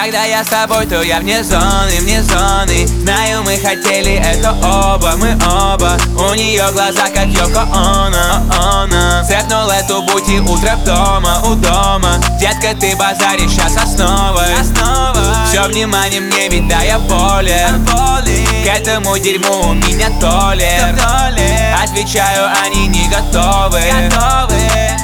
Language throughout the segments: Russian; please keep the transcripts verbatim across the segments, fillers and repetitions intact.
Когда я с тобой, то я вне зоны, вне зоны. Знаю, мы хотели это оба, мы оба. У нее глаза, как Йоко Оно, Оно. Цепнул эту бути утро дома, у дома. Детка, ты базаришь сейчас основой, основа. Все внимание мне, ведь да, я болен. К этому дерьму у меня толер. Отвечаю, они не готовы, готовы.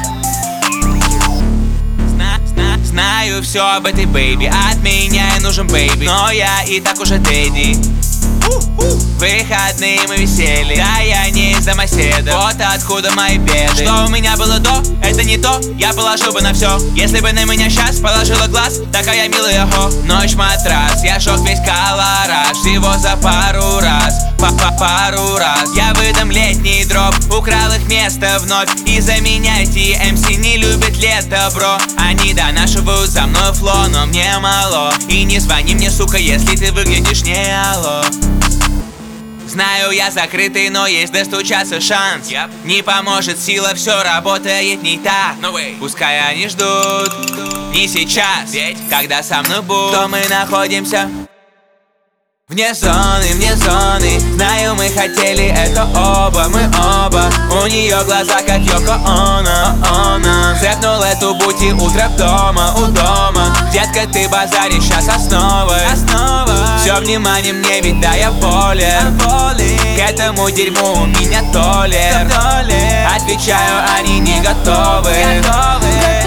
Знаю все об этой бэйби, от меня и нужен бэйби, но я и так уже дэдди. Выходные мы висели, да я не из домоседа. Вот откуда мои беды. Что у меня было до, это не то. Я положил бы на все, если бы на меня сейчас положила глаз. Такая милая хо. Ночь матрас, я шок весь колораж. Всего за пару раз, па-па пару раз. Я выдам летний дроп, украл их место вновь. Из-за меня эти эм си не любят лето, бро. Они донашивают за мной фло, но мне мало. И не звони мне, сука, если ты выглядишь не алло. Знаю, я закрытый, но есть достучаться шанс. yep. Не поможет сила, все работает не так. no Пускай они ждут, не сейчас. Ведь когда со мной будут, то мы находимся вне зоны, вне зоны. Знаю, мы хотели это оба, мы оба. У нее глаза, как Йоко Оно, Оно. Цепнул эту бути утро дома, у дома. Детка, ты базаришь сейчас основой, основа. Все внимание мне, ведь да, я болен. К этому дерьму у меня толер. Отвечаю, они не готовы, готовы.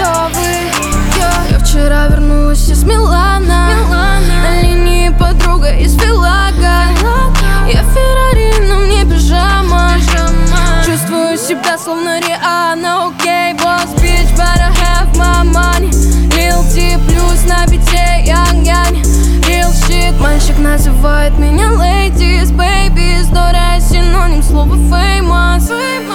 Я вчера вернулась из Милана, на линии подруга из Филага. Я Феррари, но мне пижама. Чувствую себя словно Риhanna. Окей, босс, bitch, better have my money. Lil T плюс на бите, янг-янг. Real shit, мальчик называет меня ladies, baby. Здорово, синоним слова famous.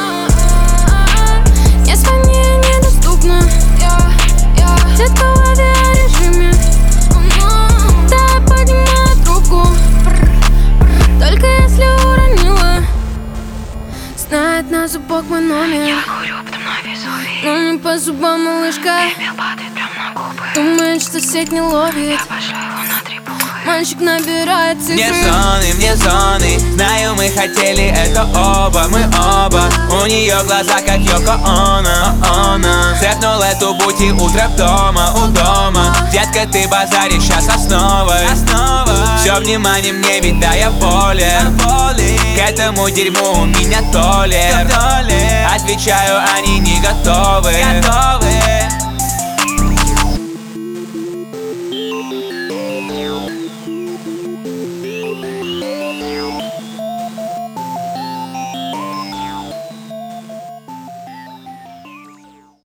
Не звони, недоступно. Детка в авиарежиме. Да, поднимаю трубку, только если уронила. Знает на зубок мой номер. Я курю, потом везу. Но не по зубам, малышка. Пепел падает прям на губы. Думает, что сеть не ловит. Я пошлю его на три буквы. Мальчик набирает цифры. Вне зоны, вне зоны. Знаю, мы хотели это оба, мы оба. У нее глаза, как Йоко Оно, Оно. Цепнул эту бути утро дома, у дома. Детка, ты базаришь сейчас основой, основа. Все внимание мне, ведь да, я болен. К этому дерьму у меня толер. Отвечаю, они не готовы, готовы.